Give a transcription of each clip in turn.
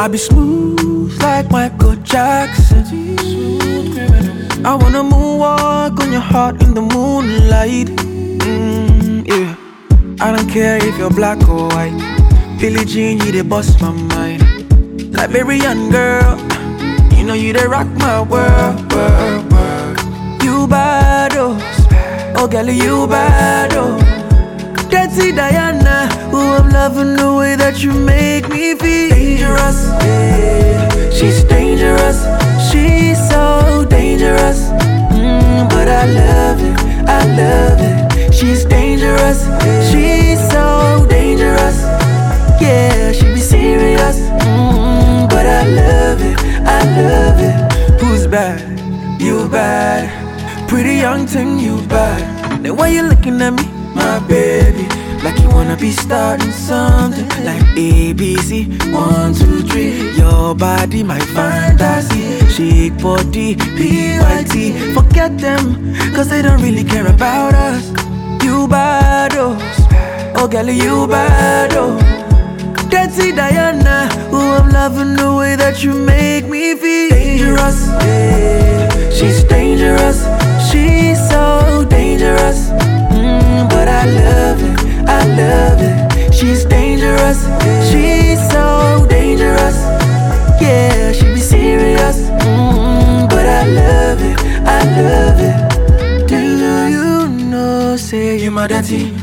I be smooth like Michael Jackson. I wanna moonwalk on your heart in the moonlight. Yeah. I don't care if you're black or white. Billie Jean, you dey bust my mind. Liberian girl, you know you dey rock my world. You bad, oh girl, you bad, oh. Dirty Diana, oh I'm loving the way that you make me feel. Dangerous, yeah. She's dangerous, she's so dangerous. But I love it, she's dangerous, she's so dangerous. Yeah, she be serious, but I love it. Who's bad? You bad. Pretty young thing, you bad. Then why you looking at me, my baby? Like you wanna be starting something like ABC, 1, 2, 3. Your body, my fantasy. Shake body, PYT. Forget them, cause they don't really care about us. You bad, oh girl, you bad, oh. Dirty Diana, oh I'm loving the way that you make me feel. Dangerous, yeah. She's dangerous, she's so dangerous. But I love it, she's dangerous, she's so dangerous. Yeah, she be serious, but I love it. Do you know, say you my dirty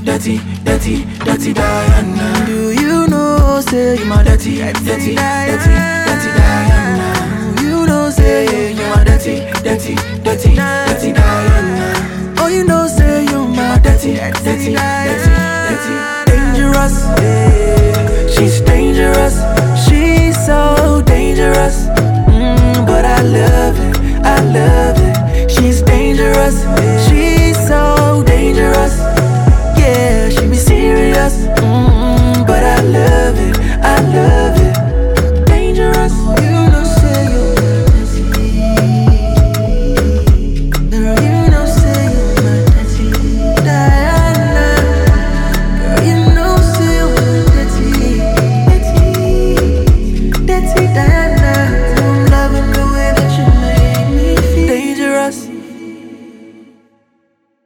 Diana? Do you know, say you my dirty Diana? You know, say you my dirty Diana. Oh, you know, say you my dirty. Dangerous, yeah. She's dangerous, she's so dangerous. But I love it, she's dangerous.